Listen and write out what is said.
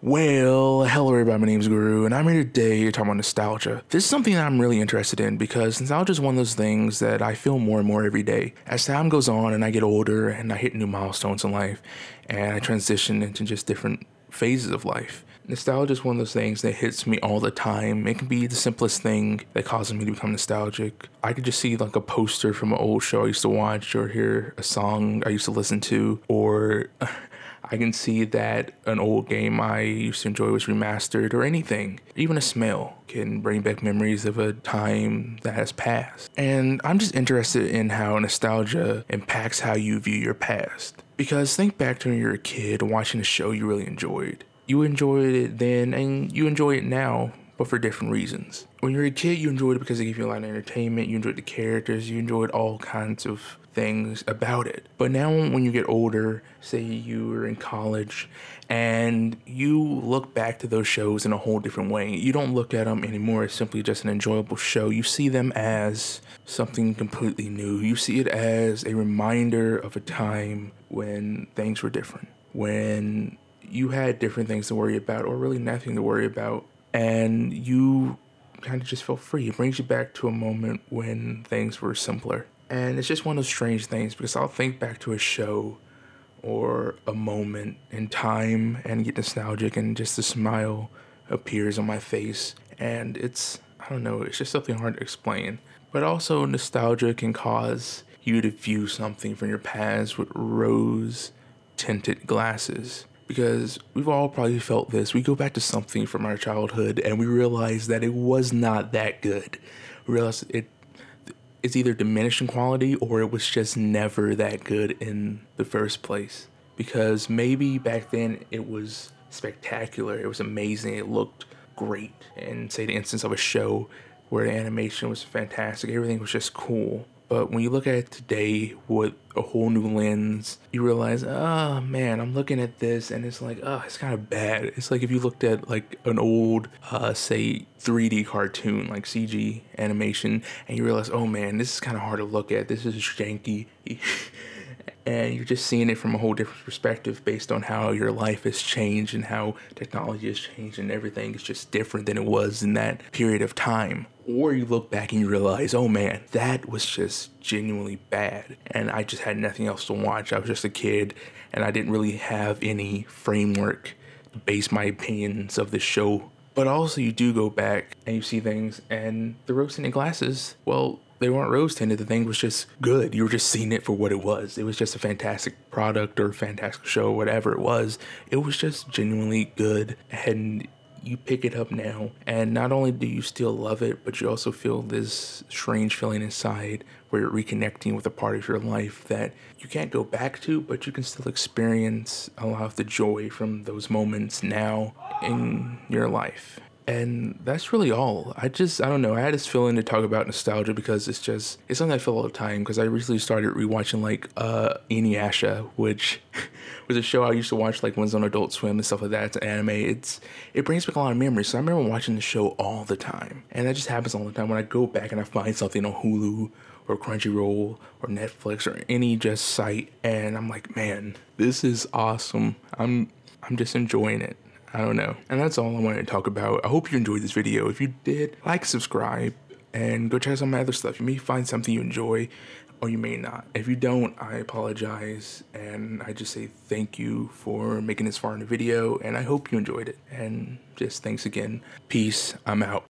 Well, hello everybody, my name's Guru, and I'm here today to talk about nostalgia. This is something that I'm really interested in because nostalgia is one of those things that I feel more and more every day. As time goes on and I get older and I hit new milestones in life and I transition into just different phases of life. Nostalgia is one of those things that hits me all the time. It can be the simplest thing that causes me to become nostalgic. I could just see like a poster from an old show I used to watch or hear a song I used to listen to, or I can see that an old game I used to enjoy was remastered, or anything. Even a smell can bring back memories of a time that has passed. And I'm just interested in how nostalgia impacts how you view your past. Because think back to when you were a kid watching a show you really enjoyed. You enjoyed it then and you enjoy it now, but for different reasons. When you were a kid, you enjoyed it because it gave you a lot of entertainment, you enjoyed the characters, you enjoyed all kinds of things about it. But now when you get older, say you were in college, and you look back to those shows in a whole different way. You don't look at them anymore as simply just an enjoyable show. You see them as something completely new. You see it as a reminder of a time when things were different, when you had different things to worry about or really nothing to worry about, and you kind of just felt free. It brings you back to a moment when things were simpler. And it's just one of those strange things because I'll think back to a show or a moment in time and get nostalgic, and just a smile appears on my face. And I don't know, it's just something hard to explain. But also nostalgia can cause you to view something from your past with rose-tinted glasses. Because we've all probably felt this. We go back to something from our childhood and we realize that it was not that good. We realize it's either diminished in quality or it was just never that good in the first place. Because maybe back then it was spectacular, it was amazing, it looked great. And say the instance of a show where the animation was fantastic, everything was just cool. But when you look at it today with a whole new lens, you realize, oh man, I'm looking at this and it's like, oh, it's kind of bad. It's like if you looked at like an old, say 3D cartoon, like CG animation, and you realize, oh man, this is kind of hard to look at. This is janky. And you're just seeing it from a whole different perspective based on how your life has changed and how technology has changed, and everything is just different than it was in that period of time. Or you look back and you realize, oh man, that was just genuinely bad. And I just had nothing else to watch. I was just a kid and I didn't really have any framework to base my opinions of this show. But also you do go back and you see things, and the rose-tinted glasses, well, they weren't rose-tinted. The thing was just good. You were just seeing it for what it was. It was just a fantastic product or fantastic show, whatever it was. It was just genuinely good. And you pick it up now, and not only do you still love it, but you also feel this strange feeling inside where you're reconnecting with a part of your life that you can't go back to, but you can still experience a lot of the joy from those moments now in your life. And that's really all. I don't know. I had this feeling to talk about nostalgia because it's something I feel all the time. Because I recently started rewatching like Inuyasha, which was a show I used to watch like when it was on Adult Swim and stuff like that. It's an anime. It brings back a lot of memories. So I remember watching the show all the time, and that just happens all the time when I go back and I find something on Hulu or Crunchyroll or Netflix or any just site, and I'm like, man, this is awesome. I'm just enjoying it. I don't know. And that's all I wanted to talk about. I hope you enjoyed this video. If you did, like, subscribe, and go check out some of my other stuff. You may find something you enjoy, or you may not. If you don't, I apologize, and I just say thank you for making this far in the video, and I hope you enjoyed it. And just thanks again. Peace. I'm out.